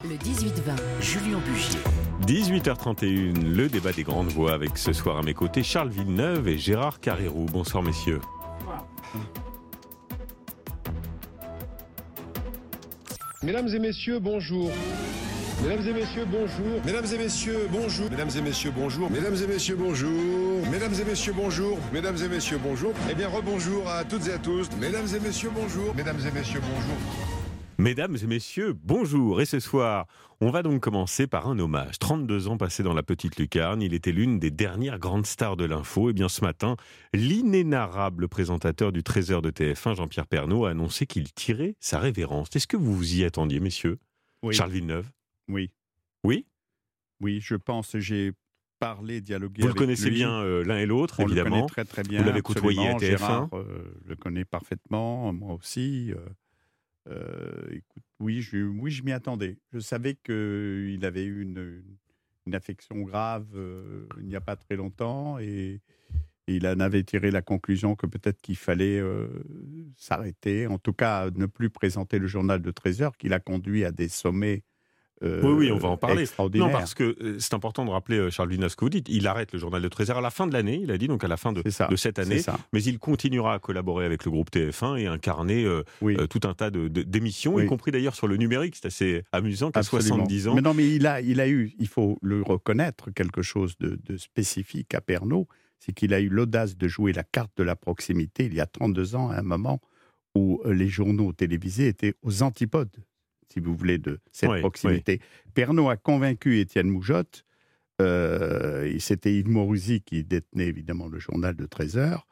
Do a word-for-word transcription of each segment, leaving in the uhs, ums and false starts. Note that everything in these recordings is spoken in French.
Le dix-huit vingt, Julien Bugier. dix-huit heures trente et une, le débat des grandes voix avec ce soir à mes côtés Charles Villeneuve et Gérard Carrérou. Bonsoir messieurs. Mesdames et messieurs, bonjour. Mesdames et messieurs, bonjour. Mesdames et messieurs, bonjour. Mesdames et messieurs, bonjour. Mesdames et messieurs, bonjour. Mesdames et messieurs, bonjour. Mesdames et messieurs, bonjour. Eh bien, rebonjour à toutes et à tous. Mesdames et messieurs, bonjour. Mesdames et messieurs, bonjour. Mesdames et messieurs, bonjour. Et ce soir, on va donc commencer par un hommage. trente-deux ans passés dans la petite lucarne, il était l'une des dernières grandes stars de l'info. Et bien ce matin, l'inénarrable présentateur du treize heures de T F un, Jean-Pierre Pernaut, a annoncé qu'il tirait sa révérence. Est-ce que vous vous y attendiez, messieurs ? Oui. Charles Villeneuve ? Oui. Oui ? Oui, je pense, j'ai parlé, dialogué Vous le avec connaissez lui. bien euh, l'un et l'autre, On évidemment. le connaît très très bien. Vous l'avez côtoyé à T F un. Gérard, euh, le connaît parfaitement, moi aussi. Euh, euh, écoute, oui, je, oui, je m'y attendais. Je savais qu'il avait eu une, une affection grave euh, il n'y a pas très longtemps et, et il en avait tiré la conclusion que peut-être qu'il fallait euh, s'arrêter, en tout cas ne plus présenter le journal de treize heures, qui l'a conduit à des sommets. Euh, oui, oui, on va en parler. Extraordinaire. Non, parce que euh, c'est important de rappeler, euh, Charles Villeneuve, ce que vous dites. Il arrête le journal de treize heures à la fin de l'année, il a dit, donc à la fin de, ça, de cette année. Mais il continuera à collaborer avec le groupe T F un et incarner euh, oui. euh, tout un tas de, de, d'émissions, oui. y compris d'ailleurs sur le numérique. C'est assez amusant qu'à Absolument. soixante-dix ans... Mais non, mais il a, il a eu, il faut le reconnaître, quelque chose de, de spécifique à Pernaut, c'est qu'il a eu l'audace de jouer la carte de la proximité il y a trente-deux ans, à un moment où les journaux télévisés étaient aux antipodes, si vous voulez, de cette oui, proximité. Oui. Pernaut a convaincu Étienne Moujotte, euh, c'était Yves Maurusi qui détenait évidemment le journal de treize heures,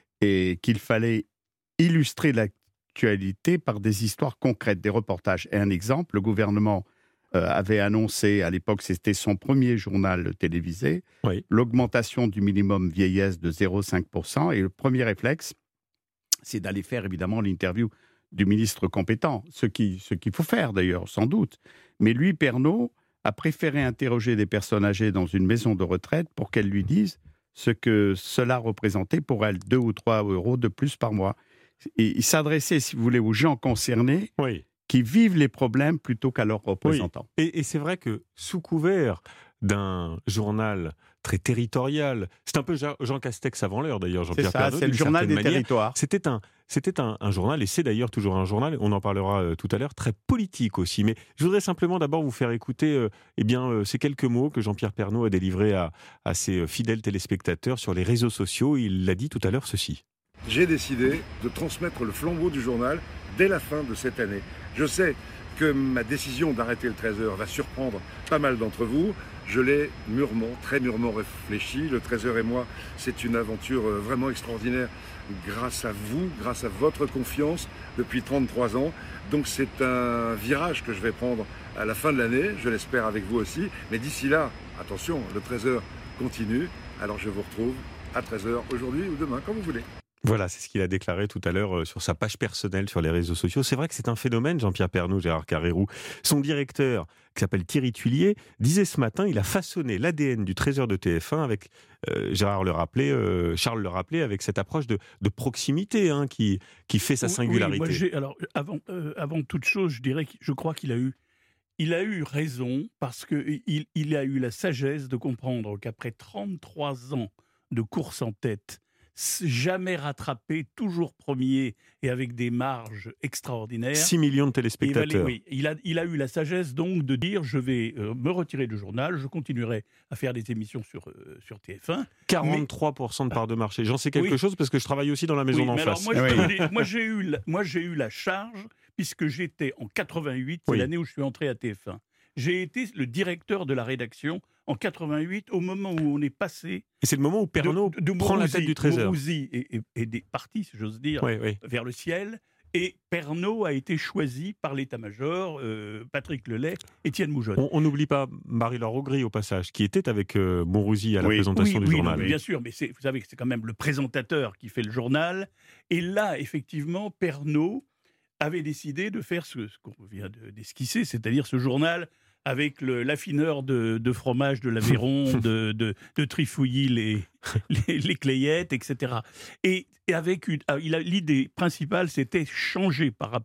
et qu'il fallait illustrer l'actualité par des histoires concrètes, des reportages. Et un exemple, le gouvernement euh, avait annoncé, à l'époque c'était son premier journal télévisé, oui. l'augmentation du minimum vieillesse de zéro virgule cinq pour cent, et le premier réflexe, c'est d'aller faire évidemment l'interview du ministre compétent, ce, qui, ce qu'il faut faire d'ailleurs, sans doute. Mais lui, Pernaut, a préféré interroger des personnes âgées dans une maison de retraite pour qu'elles lui disent ce que cela représentait pour elles, deux ou trois euros de plus par mois. Et il s'adressait, si vous voulez, aux gens concernés oui. qui vivent les problèmes plutôt qu'à leurs représentants. Oui. Et, et c'est vrai que sous couvert d'un journal très territorial, c'est un peu Jean Castex avant l'heure d'ailleurs, Jean-Pierre Pernaut. C'est ça, Pernaut, c'est le journal des manière. territoires. C'était un, c'était un, un journal, et c'est d'ailleurs toujours un journal, on en parlera euh, tout à l'heure, très politique aussi. Mais je voudrais simplement d'abord vous faire écouter euh, eh bien, euh, ces quelques mots que Jean-Pierre Pernaut a délivrés à, à ses fidèles téléspectateurs sur les réseaux sociaux. Il l'a dit tout à l'heure ceci. J'ai décidé de transmettre le flambeau du journal dès la fin de cette année. Je sais que ma décision d'arrêter le treize heures va surprendre pas mal d'entre vous. Je l'ai mûrement, très mûrement réfléchi. Le treize heures et moi, c'est une aventure vraiment extraordinaire grâce à vous, grâce à votre confiance depuis trente-trois ans. Donc c'est un virage que je vais prendre à la fin de l'année, je l'espère avec vous aussi. Mais d'ici là, attention, le treize heures continue. Alors je vous retrouve à treize heures aujourd'hui ou demain, comme vous voulez. Voilà, c'est ce qu'il a déclaré tout à l'heure sur sa page personnelle sur les réseaux sociaux. C'est vrai que c'est un phénomène, Jean-Pierre Pernaut, Gérard Carrérou. Son directeur, qui s'appelle Thierry Tuillier, disait ce matin, il a façonné l'A D N du treize heures de T F un avec, euh, Gérard le rappelait, euh, Charles le rappelait, avec cette approche de, de proximité hein, qui, qui fait sa singularité. Oui, moi j'ai, alors, avant, euh, avant toute chose, je dirais que je crois qu'il a eu, il a eu raison parce qu'il il a eu la sagesse de comprendre qu'après trente-trois ans de course en tête, jamais rattrapé, toujours premier et avec des marges extraordinaires. six millions de téléspectateurs. Oui, il a, il a eu la sagesse donc de dire je vais euh, me retirer du journal, je continuerai à faire des émissions sur, euh, sur T F un. quarante-trois pour cent mais... de part de marché. J'en sais quelque oui. chose parce que je travaille aussi dans la maison oui, d'en mais face. Alors, moi, oui. moi, j'ai eu la, moi j'ai eu la charge, puisque j'étais en quatre-vingt-huit, c'est oui. l'année où je suis entré à T F un. J'ai été le directeur de la rédaction en quatre-vingt-huit, au moment où on est passé... Et c'est le moment où Pernaut de, de prend Mourouzi, la tête du treize heures. Mourouzi est, est, est parti, si j'ose dire, oui, oui. vers le ciel, et Pernaut a été choisi par l'état-major, euh, Patrick Lelay, Étienne Moujotte. On n'oublie pas Marie-Laure Augry, au passage, qui était avec euh, Mourouzi à la oui. présentation oui, du oui, journal. Non, bien sûr, mais c'est, vous savez que c'est quand même le présentateur qui fait le journal. Et là, effectivement, Pernaut avait décidé de faire ce, ce qu'on vient de, d'esquisser, c'est-à-dire ce journal avec le, l'affineur de, de fromage de l'Aveyron, de, de, de trifouillis les, les, les clayettes, et cetera. Et, et avec une, il a, l'idée principale, c'était changer par rapport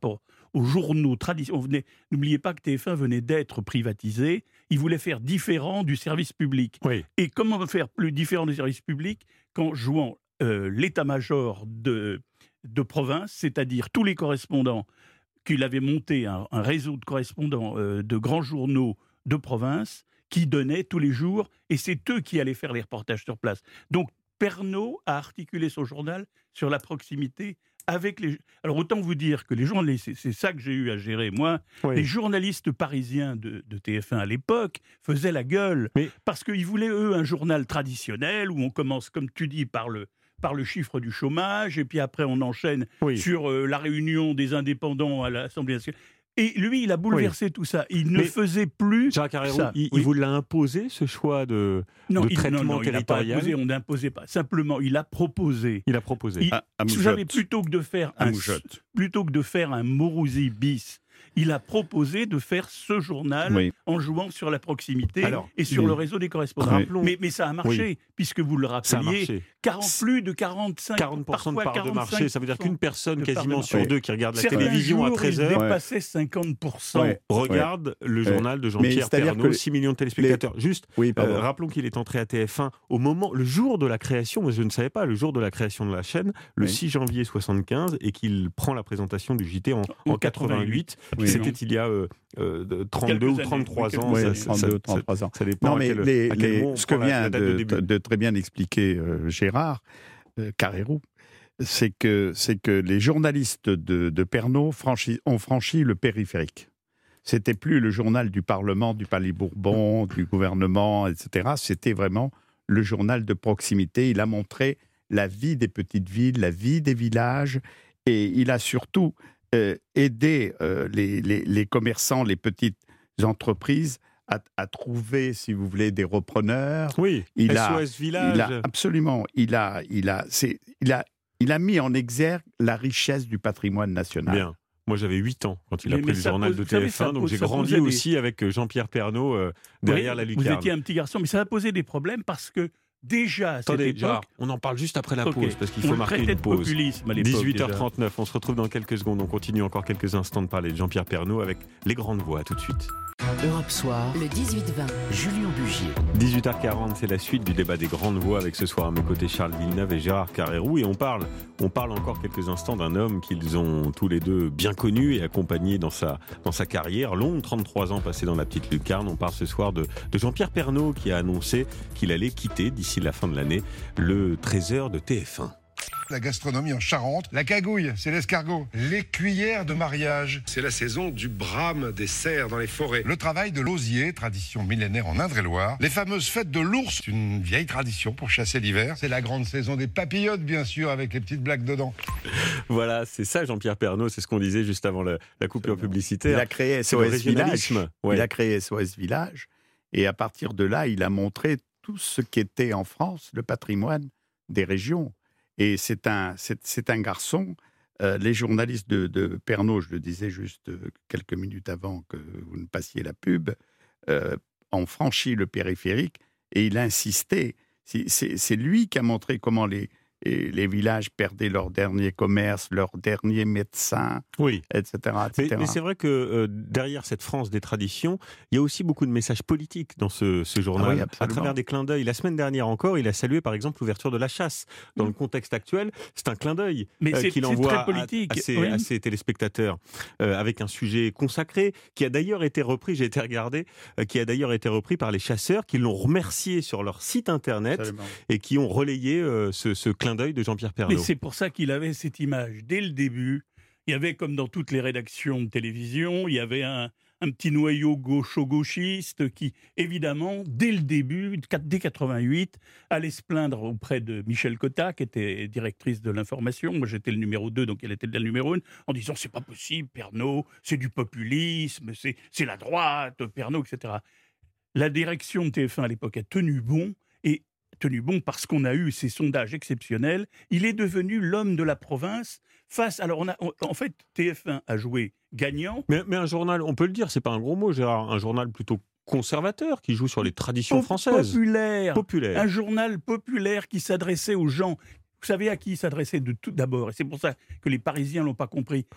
aux journaux traditionnels. N'oubliez pas que T F un venait d'être privatisé. Il voulait faire différent du service public. Oui. Et comment faire plus différent du service public qu'en jouant euh, l'état-major de, de province, c'est-à-dire tous les correspondants qu'il avait monté, un, un réseau de correspondants euh, de grands journaux de province qui donnaient tous les jours, et c'est eux qui allaient faire les reportages sur place. Donc, Pernaut a articulé son journal sur la proximité avec les... Alors, autant vous dire que les journalistes, c'est, c'est ça que j'ai eu à gérer, moi, Oui. les journalistes parisiens de, de T F un à l'époque faisaient la gueule, Mais- parce qu'ils voulaient, eux, un journal traditionnel, où on commence, comme tu dis, par le, par le chiffre du chômage, et puis après on enchaîne Oui. sur euh, la réunion des indépendants à l'Assemblée nationale. Et lui, il a bouleversé tout ça. Il ne Mais faisait plus Jacques Carrérou, ça. il, Oui. il vous l'a imposé, ce choix de, non, de il, traitement non, non, il n'a pas territorial. imposé, on n'imposait pas. Simplement, il a proposé. Il a proposé. Il- À- à vous Moujotte. savez, plutôt que de faire À un, Moujotte. plutôt que de faire un Mourouzi bis, il a proposé de faire ce journal Oui. en jouant sur la proximité Alors, et sur oui. le réseau des correspondants. Rappelons- Mais, mais ça a marché, puisque vous le Ça a rappeliez, marché. quarante, plus de quarante-cinq, quarante pour cent de parfois part de marché, ça veut dire quarante-cinq qu'une personne de part de quasiment marché. sur deux qui regarde la Certains télévision à jours, treize il heures dépassait cinquante pour cent. Ouais. regarde le journal de Mais Jean-Pierre c'est-à-dire Pernaut, que six millions de téléspectateurs. Juste, Oui, euh, pardon. rappelons qu'il est entré à T F un au moment, le jour de la création, moi je ne savais pas, le jour de la création de la chaîne, le Oui. six janvier soixante-quinze, et qu'il prend la présentation du J T en, En en quatre-vingt-huit. Oui. C'était il y a euh, euh, de trente-deux Quelques ou années, trente-trois oui, ans. Oui, ça- ça- trente-deux, ça- trente-trois ans. Ça dépend Non, à mais quel, les- à quel les- moment on ce que prend la- vient la date de de, début. de- de très bien expliquer euh, Gérard euh, Carrérou, c'est que, c'est que les journalistes de, de Pernaut franchi- ont franchi le périphérique. C'était plus le journal du Parlement, du Palais Bourbon, du gouvernement, et cetera. C'était vraiment le journal de proximité. Il a montré la vie des petites villes, la vie des villages, et il a surtout euh, aidé euh, les, les- les commerçants, les petites entreprises à, à trouver, si vous voulez, des repreneurs. Oui, Il S a- O S Village. Il a absolument, il a, il a, c'est, il a, il a mis en exergue la richesse du patrimoine national. Bien. Moi, j'avais huit ans quand il a Mais- pris mais le ça journal pose- de vous savez, T F un, ça donc pose- j'ai ça grandi posait des- aussi avec euh, Jean-Pierre Pernaut euh, derrière Oui, la Vous lucarne. étiez un petit garçon, mais ça a posé des problèmes parce que déjà à cette Attendez, époque, Gérard, on en parle juste après la Ok. pause, parce qu'il on faut le marquer traitait une de pause. populisme à l'époque. dix-huit heures déjà. trente-neuf, on se retrouve dans quelques secondes. On continue encore quelques instants de parler de Jean-Pierre Pernaut avec les grandes voix. À tout de suite. Europe Soir, Le dix-huit vingt. Julien Bugier. dix-huit heures quarante, c'est la suite du débat des grandes voix avec ce soir à mes côtés Charles Villeneuve et Gérard Carrérou. Et on parle, on parle encore quelques instants d'un homme qu'ils ont tous les deux bien connu et accompagné dans sa, dans sa carrière longue, trente-trois ans passés dans la petite lucarne. On parle ce soir de, de Jean-Pierre Pernaut qui a annoncé qu'il allait quitter d'ici la fin de l'année le treize heures de T F un. La gastronomie en Charente. La cagouille, c'est l'escargot. Les cuillères de mariage. C'est la saison du brame des cerfs dans les forêts. Le travail de l'osier, tradition millénaire en Indre-et-Loire. Les fameuses fêtes de l'ours, c'est une vieille tradition pour chasser l'hiver. C'est la grande saison des papillotes, bien sûr, avec les petites blagues dedans. Voilà, c'est ça Jean-Pierre Pernaut, c'est ce qu'on disait juste avant le- la coupure Il publicitaire. a créé C'est le S O S Village. régionalisme. Ouais. Il a créé S O S Village. Et à partir de là, il a montré tout ce qu'était en France le patrimoine des régions. Et c'est un, c'est, c'est un garçon. Euh, les journalistes de, de Pernaut, je le disais juste euh, quelques minutes avant que vous ne passiez la pub, euh, ont franchi le périphérique et il a insisté. C'est, c'est, c'est lui qui a montré comment les, les, les villages perdaient leur dernier commerce, leur dernier médecin, Oui. et cetera et Mais, cetera. mais c'est vrai que euh, derrière cette France des traditions, il y a aussi beaucoup de messages politiques dans ce, ce journal, Ah oui, à absolument. travers des clins d'œil. La semaine dernière encore, il a salué par exemple l'ouverture de la chasse. Dans le contexte actuel, c'est un clin d'œil Mais euh, c'est- qu'il c'est envoie très à- politique, à, ses, oui. à ses téléspectateurs, euh, avec un sujet consacré, qui a d'ailleurs été repris, j'ai été regardé, euh, qui a d'ailleurs été repris par les chasseurs, qui l'ont remercié sur leur site internet Absolument. et qui ont relayé euh, ce, ce clin d'œil de Jean-Pierre Pernaut. Mais c'est pour ça qu'il avait cette image. Dès le début, il y avait, comme dans toutes les rédactions de télévision, il y avait un, un petit noyau gaucho-gauchiste qui, évidemment, dès le début, dès quatre-vingt-huit, allait se plaindre auprès de Michel Cotta, qui était directrice de l'information. Moi, j'étais le numéro deux, donc elle était le numéro un, en disant « c'est pas possible, Pernaut, c'est du populisme, c'est, c'est la droite, Pernaut, et cetera » La direction de T F un à l'époque a tenu bon, et tenu bon parce qu'on a eu ces sondages exceptionnels. Il est devenu l'homme de la province face... Alors, on a, on- en fait, T F un a joué gagnant. Mais, mais un journal, on peut le dire, c'est pas un gros mot, Gérard, un journal plutôt conservateur qui joue sur les traditions Pop- françaises. Populaire. Populaire. Un journal populaire qui s'adressait aux gens. Vous savez à qui il s'adressait de tout d'abord, et c'est pour ça que les Parisiens l'ont pas compris.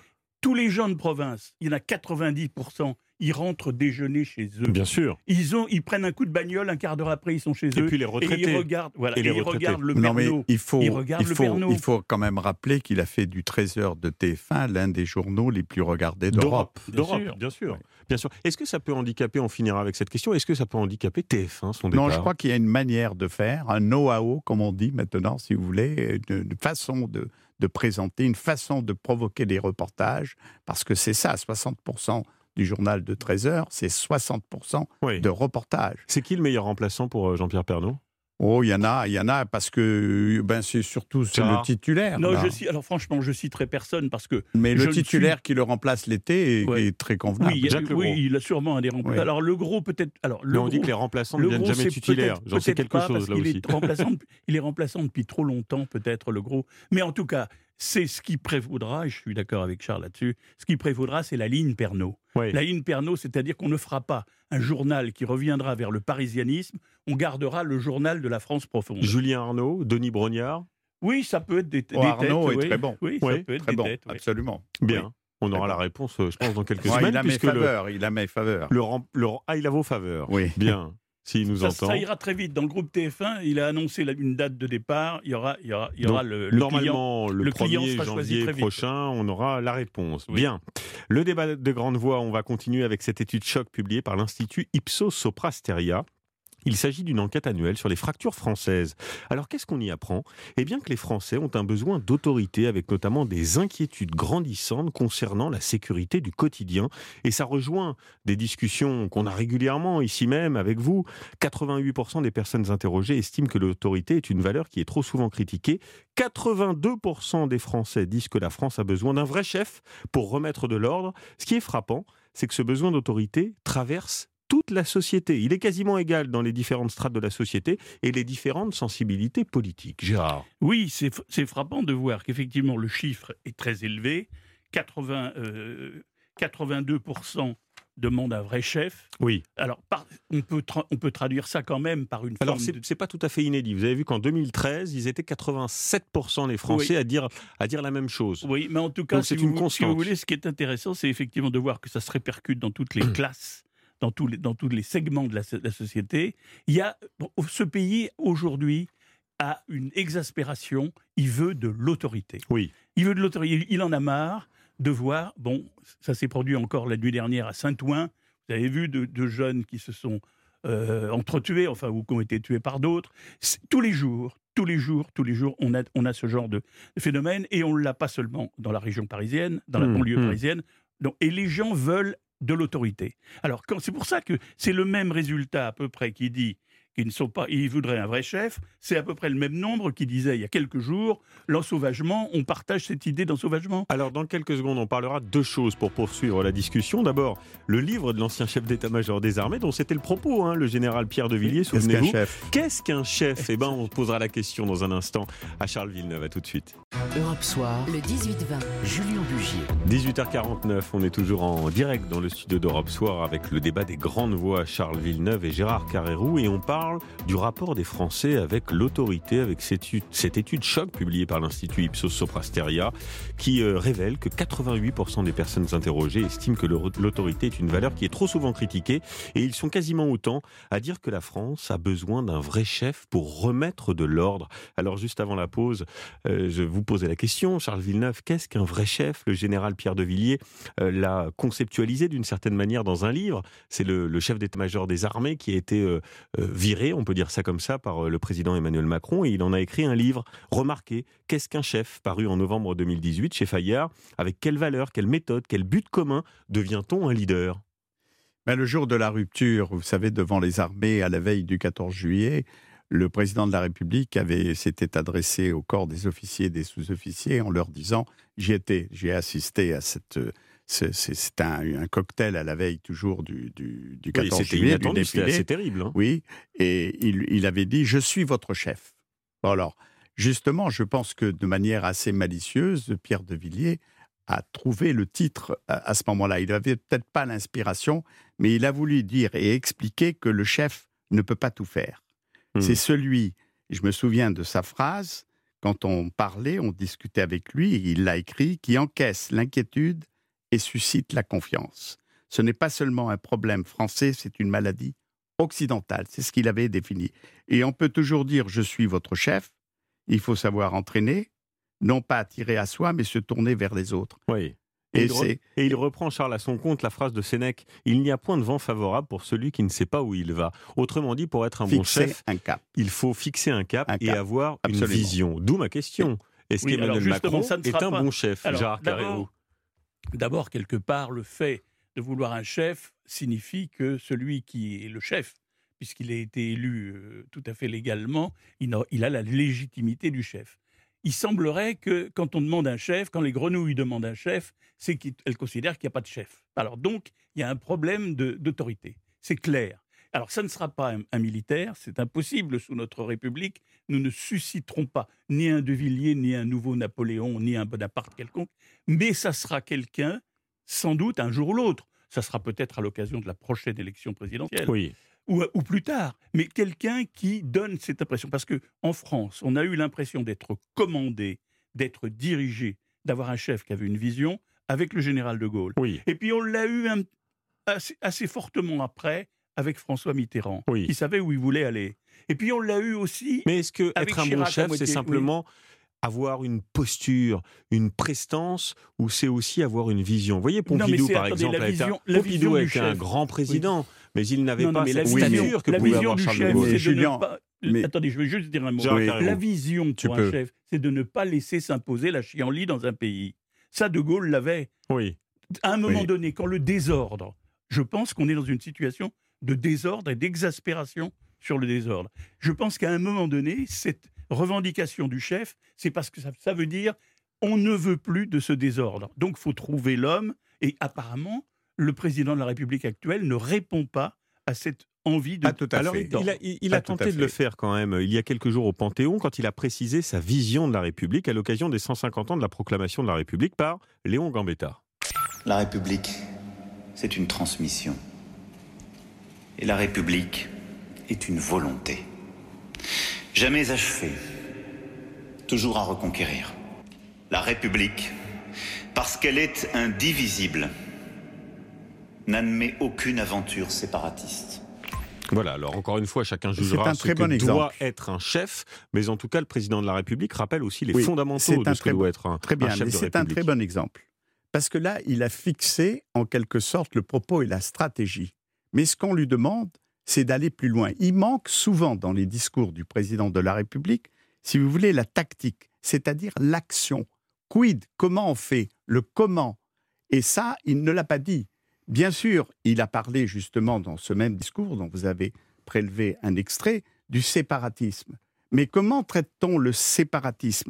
tous les gens de province, il y en a quatre-vingt-dix pour cent, ils rentrent déjeuner chez eux. Bien sûr. Ils, ont, ils prennent un coup de bagnole, un quart d'heure après, ils sont chez Et eux. puis les retraités. Et ils regardent, voilà, Et et les ils retraités. regardent le Non, mais Pernod. il faut, Ils regardent il le faut, Pernod. il faut quand même rappeler qu'il a fait du treize heures de T F un l'un des journaux les plus regardés d'Europe. D'Europe, Bien sûr. bien sûr. Ouais. Bien sûr. Est-ce que ça peut handicaper, on finira avec cette question, est-ce que ça peut handicaper T F un, son départ? Non, je crois qu'il y a une manière de faire, un know-how, comme on dit maintenant, si vous voulez, une, une façon de, de présenter, une façon de provoquer des reportages, parce que c'est ça, soixante pour cent du journal de treize heures, c'est soixante pour cent Oui. de reportages. C'est qui le meilleur remplaçant pour euh, Jean-Pierre Pernaut? Oh, il y en a, il y en a, parce que ben, c'est surtout c'est Gérard. le titulaire. Non, là. je cite, alors franchement, je citerai personne parce que. Mais je le ne titulaire suis- qui le remplace l'été est, Ouais. est très convenable. Oui, il y a- Jacques Legros. oui, il a sûrement un des remplaçants. Oui. Alors le gros peut-être. Alors le Mais on gros, dit que les remplaçants ne le deviennent gros, jamais c'est titulaires. peut-être- J'en sais peut-être quelque pas, chose parce là qu'il aussi. est remplaçant depuis- il est remplaçant depuis trop longtemps, peut-être le gros. Mais en tout cas, c'est ce qui prévaudra. Et je suis d'accord avec Charles là-dessus. Ce qui prévaudra, c'est la ligne Pernod. Oui. La ligne Pernod, c'est-à-dire qu'on ne fera pas un journal qui reviendra vers le parisianisme. On gardera le journal de la France profonde. Julien Arnaud, Denis Brognard, Oui, ça peut être des, des Oh, Arnaud têtes. est oui. très bon. Oui, Oui, ça peut être Très des bon, têtes. oui. absolument. bien. Oui. On aura Très la bon. réponse, euh, je pense, dans quelques Ouais, semaines. il a mes puisque le, faveurs, il a mes faveurs. le, rem- le- ah, il a vos faveurs. Oui. Bien. S'il nous Ça, entend. ça ira très vite. Dans le groupe T F un, il a annoncé la- une date de départ. Il y aura, il y aura, il y aura Donc, le, le client. Normalement, le, le client premier sera choisi janvier très vite. prochain, on aura la réponse. Oui. Bien. Le débat de grande voix, on va continuer avec cette étude choc publiée par l'Institut Ipsos Soprasteria. Il s'agit d'une enquête annuelle sur les fractures françaises. Alors qu'est-ce qu'on y apprend? Eh bien que les Français ont un besoin d'autorité, avec notamment des inquiétudes grandissantes concernant la sécurité du quotidien. Et ça rejoint des discussions qu'on a régulièrement ici même avec vous. quatre-vingt-huit pour cent des personnes interrogées estiment que l'autorité est une valeur qui est trop souvent critiquée. quatre-vingt-deux pour cent des Français disent que la France a besoin d'un vrai chef pour remettre de l'ordre. Ce qui est frappant, c'est que ce besoin d'autorité traverse toute la société. Il est quasiment égal dans les différentes strates de la société et les différentes sensibilités politiques. Gérard. Oui, c'est f- c'est frappant de voir qu'effectivement le chiffre est très élevé. quatre-vingts, euh, quatre-vingt-deux pour cent demandent un vrai chef. Oui. Alors, par- on, peut tra- on peut traduire ça quand même par une Alors, forme c'est de... c'est pas tout à fait inédit. Vous avez vu qu'en deux mille treize, ils étaient quatre-vingt-sept pour cent les Français Oui. à, dire, à dire la même chose. Oui, mais en tout cas, Donc, si c'est vous, une si vous constante. voulez, ce qui est intéressant, c'est effectivement de voir que ça se répercute dans toutes les classes, dans tous les, dans tous les segments de la, so- la société. Il y a, bon, ce pays, aujourd'hui, a une exaspération. Il veut de l'autorité. Oui. Il veut de l'autorité. Il en a marre de voir, bon, ça s'est produit encore la nuit dernière à Saint-Ouen. Vous avez vu de, de jeunes qui se sont euh, entretués, enfin, ou qui ont été tués par d'autres. C'est- Tous les jours, tous les jours, tous les jours, on a, on a ce genre de phénomène, et on ne l'a pas seulement dans la région parisienne, dans la Mmh, banlieue mmh. parisienne. Donc, et les gens veulent de l'autorité. Alors, quand- c'est pour ça que c'est le même résultat à peu près qui dit qu'ils ne sont pas, ils voudraient un vrai chef. C'est à peu près le même nombre qui disait il y a quelques jours, l'ensauvagement, on partage cette idée d'ensauvagement. Alors, dans quelques secondes, on parlera de deux choses pour poursuivre la discussion. D'abord, le livre de l'ancien chef d'état-major des armées, dont c'était le propos, hein, le général Pierre de Villiers, Qu'est-ce qu'un souvenez-vous. chef? Qu'est-ce qu'un chef? Eh ben, on posera la question dans un instant à Charles Villeneuve. À tout de suite. Europe Soir, Le dix-huit vingt. Julien Bugier. dix-huit heures quarante-neuf, on est toujours en direct dans le studio d'Europe Soir avec le débat des grandes voix Charles Villeneuve et Gérard Carrérou, et on parle du rapport des Français avec l'autorité, avec cette, cette étude choc publiée par l'Institut Ipsos Soprasteria qui euh, révèle que quatre-vingt-huit pour cent des personnes interrogées estiment que le- l'autorité est une valeur qui est trop souvent critiquée, et ils sont quasiment autant à dire que la France a besoin d'un vrai chef pour remettre de l'ordre. Alors juste avant la pause, euh, je vous posais la question, Charles Villeneuve, qu'est-ce qu'un vrai chef? Le général Pierre de Villiers euh, l'a conceptualisé d'une certaine manière dans un livre. C'est le, le chef d'état-major des armées qui a été euh, euh, viré, on peut dire ça comme ça, par euh, le président Emmanuel Macron, et il en a écrit un livre remarqué, Qu'est-ce qu'un chef, paru en novembre deux mille dix-huit chez Fayard. Avec quelle valeur, quelle méthode, quel but commun devient-on un leader? Ben, le jour de la rupture, vous savez, devant les armées, à la veille du quatorze juillet, le président de la République avait, s'était adressé au corps des officiers et des sous-officiers en leur disant « J'y étais, j'ai assisté à cette... C'est, c'est, c'est un, un cocktail à la veille toujours du, du, du quatorze Oui, c'était juillet, du inattendu, c'était défilé. assez terrible. Hein. Oui, et il, il avait dit « Je suis votre chef ». Bon, alors, justement, je pense que de manière assez malicieuse, Pierre de Villiers a trouvé le titre à, à ce moment-là. Il n'avait peut-être pas l'inspiration, mais il a voulu dire et expliquer que le chef ne peut pas tout faire. Mmh. C'est celui, je me souviens de sa phrase, quand on parlait, on discutait avec lui, et il l'a écrit, qui encaisse l'inquiétude et suscite la confiance. Ce n'est pas seulement un problème français, c'est une maladie occidentale. C'est ce qu'il avait défini. Et on peut toujours dire « je suis votre chef ». Il faut savoir entraîner, non pas attirer à soi, mais se tourner vers les autres. Oui. Et, Et, il, c'est... re- et il reprend, Charles, à son compte la phrase de Sénèque « Il n'y a point de vent favorable pour celui qui ne sait pas où il va ». Autrement dit, pour être un bon fixer chef, un cap. il faut fixer un cap, Un et cap. avoir Absolument. une vision. D'où ma question. Est-ce Oui, alors qu'Emmanuel justement, Macron ça ne est sera un pas- bon chef, Alors, Gérard d'abord- Carrérou? D'abord, quelque part, le fait de vouloir un chef signifie que celui qui est le chef, puisqu'il a été élu euh, tout à fait légalement, il a, il a la légitimité du chef. Il semblerait que quand on demande un chef, quand les grenouilles demandent un chef, c'est qu'elles considèrent qu'il n'y a pas de chef. Alors donc, il y a un problème de- d'autorité. C'est clair. Alors ça ne sera pas un, un militaire, c'est impossible sous notre République. Nous ne susciterons pas ni un De Villiers, ni un nouveau Napoléon, ni un Bonaparte quelconque, mais ça sera quelqu'un, sans doute un jour ou l'autre, ça sera peut-être à l'occasion de la prochaine élection présidentielle, Oui. ou, ou plus tard, mais quelqu'un qui donne cette impression. Parce qu'en France, on a eu l'impression d'être commandé, d'être dirigé, d'avoir un chef qui avait une vision avec le général de Gaulle. Oui. Et puis on l'a eu un- assez, assez fortement après avec François Mitterrand, Oui. qui savait où il voulait aller. Et puis on l'a eu aussi... Mais est-ce que Avec être un bon Chirac à chef, moitié, c'est oui. simplement avoir une posture, une prestance, ou c'est aussi avoir une vision? Vous voyez, Non, mais Pompidou, c'est- par attendez, exemple, la a été un- vision- la Pompidou vision a du été un chef. grand président, mais il n'avait Non, non, pas mais cette la vision, stature que la pouvait vision avoir du Charles de chef, Gaulle. Mais c'est de Julien, ne pas... mais- Attendez, je vais juste dire un mot. Gérard Oui. Carrérou. La vision Tu pour peux. un chef, c'est de ne pas laisser s'imposer la chienlit dans un pays. Ça, De Gaulle l'avait. Oui. À un moment Oui. donné, quand le désordre, je pense qu'on est dans une situation de désordre et d'exaspération sur le désordre. Je pense qu'à un moment donné, cette revendication du chef, c'est parce que ça, ça veut dire on ne veut plus de ce désordre. Donc, il faut trouver l'homme. Et apparemment, le président de la République actuelle ne répond pas à cette envie de... Pas tout à Alors, fait. il, il a, il- il Pas a tout à tenté de le fait. faire quand même, il y a quelques jours au Panthéon, quand il a précisé sa vision de la République à l'occasion des cent cinquante ans de la proclamation de la République par Léon Gambetta. La République, c'est une transmission. Et la République est une volonté. Jamais achevée, toujours à reconquérir. La République, parce qu'elle est indivisible, n'admet aucune aventure séparatiste. Voilà, alors encore une fois, chacun C'est jugera un ce très que bon doit exemple. être un chef, mais en tout cas, le président de la République rappelle aussi les Oui, fondamentaux c'est de un ce que très doit bon- être un, Très bien, un chef mais de c'est un République. très bon exemple. Parce que là, il a fixé, en quelque sorte, le propos et la stratégie. Mais ce qu'on lui demande, c'est d'aller plus loin. Il manque souvent dans les discours du président de la République, si vous voulez, la tactique, c'est-à-dire l'action. Quid, comment on fait, le comment. Et ça, il ne l'a pas dit. Bien sûr, il a parlé justement dans ce même discours dont vous avez prélevé un extrait, du séparatisme. Mais comment traite-t-on le séparatisme ?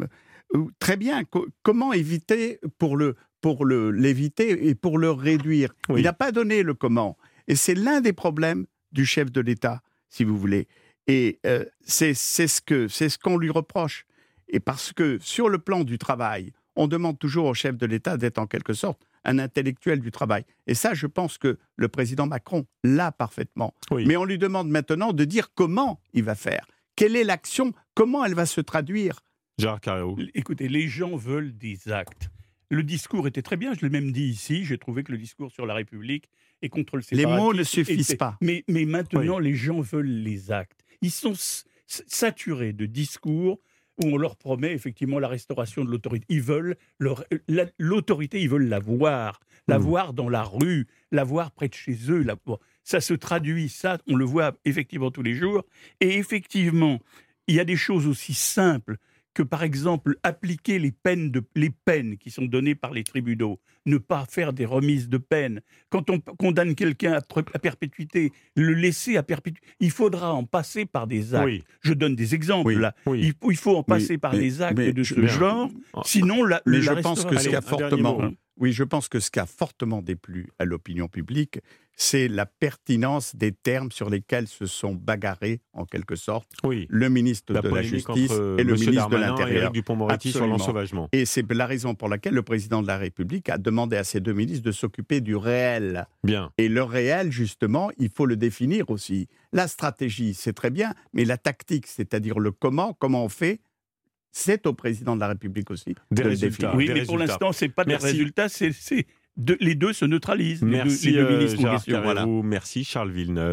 Euh, Très bien, co- comment éviter pour le pour le l'éviter et pour le réduire. Oui. Il n'a pas donné le comment. Et c'est l'un des problèmes du chef de l'État, si vous voulez. Et euh, c'est c'est ce que c'est ce qu'on lui reproche. Et parce que sur le plan du travail, on demande toujours au chef de l'État d'être en quelque sorte un intellectuel du travail. Et ça, je pense que le président Macron l'a parfaitement. Oui. Mais on lui demande maintenant de dire comment il va faire. Quelle est l'action ? Comment elle va se traduire ? Gérard Carrérou. Écoutez, les gens veulent des actes. Le discours était très bien, je l'ai même dit ici, j'ai trouvé que le discours sur la République et contre le Les séparatisme... mots ne suffisent était- pas. Mais, mais maintenant, les gens veulent les actes. Ils sont s- s- saturés de discours où on leur promet effectivement la restauration de l'autorité. Ils veulent leur- la- l'autorité, ils veulent la voir, la Mmh. voir dans la rue, la voir près de chez eux. La... bon, ça se traduit, ça, on le voit effectivement tous les jours. Et effectivement, il y a des choses aussi simples que, par exemple, appliquer les peines, de, les peines qui sont données par les tribunaux, ne pas faire des remises de peine. Quand on condamne quelqu'un à, pre- à perpétuité, le laisser à perpétuité, il faudra en passer par des actes. Oui. Je donne des exemples Oui, là. oui. Il, faut- il faut en passer Oui, par mais- les actes mais de je- ce bien. genre, sinon la, Mais la je pense que ce restauration- qui a Allez, un dernier fortement, mot. oui, je pense que ce qui a fortement déplu à l'opinion publique, c'est la pertinence des termes sur lesquels se sont bagarrés, en quelque sorte, Oui. le ministre La de la polémique Justice entre et le M. ministre de Darmanin et l'Intérieur. Éric Dupond-Moretti sur Absolument. l'ensauvagement. Et c'est la raison pour laquelle le président de la République a demandé à ces deux ministres de s'occuper du réel. Bien. Et le réel, justement, il faut le définir aussi. La stratégie, c'est très bien, mais la tactique, c'est-à-dire le comment, comment on fait, c'est au président de la République aussi Des de le résultats. définir. Oui, des mais pour résultats. l'instant, c'est pas des Merci. résultats, c'est, c'est de, les deux se neutralisent. Merci les deux, les deux euh, ministres en Gérard question. Carrérou, Voilà. merci Charles Villeneuve.